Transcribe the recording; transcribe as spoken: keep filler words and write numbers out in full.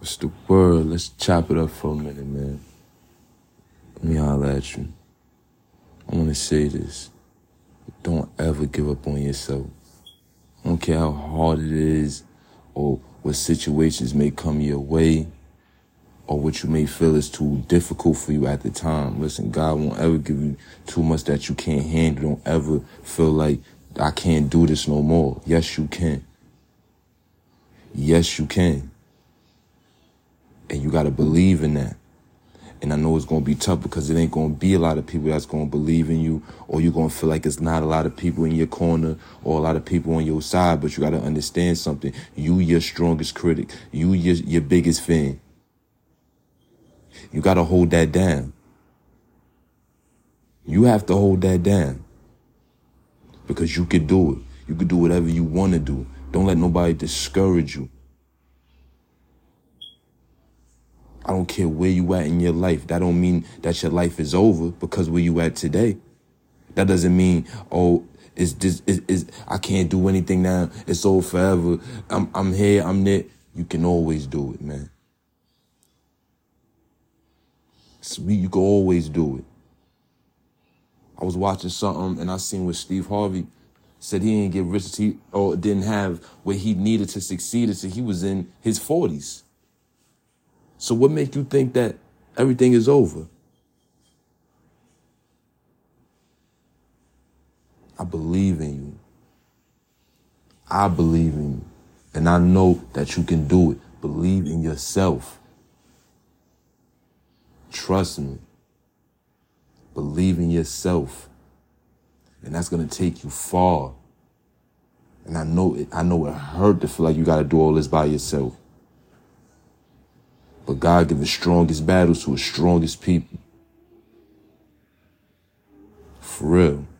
What's the word? Let's chop it up for a minute, man. Let me holler at you. I want to say this. Don't ever give up on yourself. I don't care how hard it is or what situations may come your way or what you may feel is too difficult for you at the time. Listen, God won't ever give you too much that you can't handle. Don't ever feel like I can't do this no more. Yes, you can. Yes, you can. And you got to believe in that. And I know it's going to be tough because it ain't going to be a lot of people that's going to believe in you, or you're going to feel like it's not a lot of people in your corner or a lot of people on your side. But you got to understand something. You your strongest critic. You your, your biggest fan. You got to hold that down. You have to hold that down because you can do it. You can do whatever you want to do. Don't let nobody discourage you. I don't care where you at in your life. That don't mean that your life is over because where you at today. That doesn't mean, oh, it's this is is I can't do anything now. It's over forever. I'm I'm here, I'm there. You can always do it, man. Sweet, you can always do it. I was watching something and I seen what Steve Harvey said he didn't get rich he or didn't have what he needed to succeed until he was in his forties. So what makes you think that everything is over? I believe in you. I believe in you. And I know that you can do it. Believe in yourself. Trust me. Believe in yourself. And that's going to take you far. And I know it, I know it hurt to feel like you got to do all this by yourself. But God gives the strongest battles to his strongest people. For real.